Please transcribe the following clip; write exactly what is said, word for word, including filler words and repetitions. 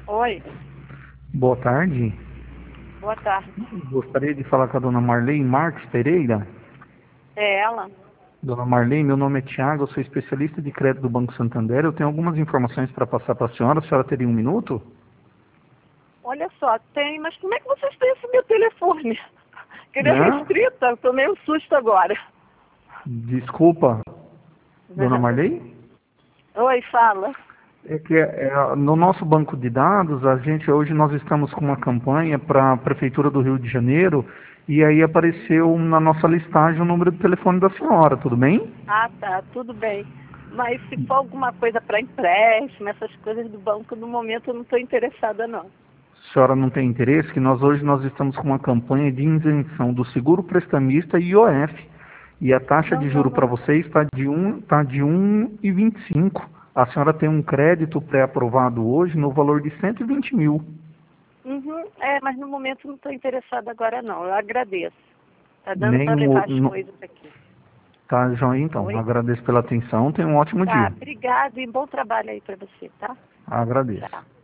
Oi, Boa tarde. boa tarde. Gostaria de falar com a dona Marlene Marques Pereira. É ela? Dona Marlene, meu nome é Tiago, eu sou especialista de crédito do Banco Santander. Eu tenho algumas informações para passar para a senhora. A senhora teria um minuto? Olha só, tem, mas como é que vocês têm esse meu telefone? Que ele é Hã? restrita, eu tomei um susto agora. Desculpa, dona Marlene? Oi, fala. É que é, no nosso banco de dados, a gente hoje nós estamos com uma campanha para a Prefeitura do Rio de Janeiro e aí apareceu na nossa listagem o número de telefone da senhora, tudo bem? Ah, tá, tudo bem. Mas se for alguma coisa para empréstimo, essas coisas do banco, no momento eu não estou interessada, não. A senhora não tem interesse, que nós hoje nós estamos com uma campanha de isenção do seguro prestamista e I O F. E a taxa Não, de não, juro para não. vocês está de um, tá de um e vinte e cinco. A senhora tem um crédito pré-aprovado hoje no valor de cento e vinte mil. Uhum, é, mas no momento não estou interessada agora, não. Eu agradeço. Tá dando Nem para um, levar o- as no- coisas aqui. Tá, João, então. Oi? Agradeço pela atenção. Tenha um ótimo Tá, dia. obrigada e bom trabalho aí para você, tá? Agradeço. Tchau.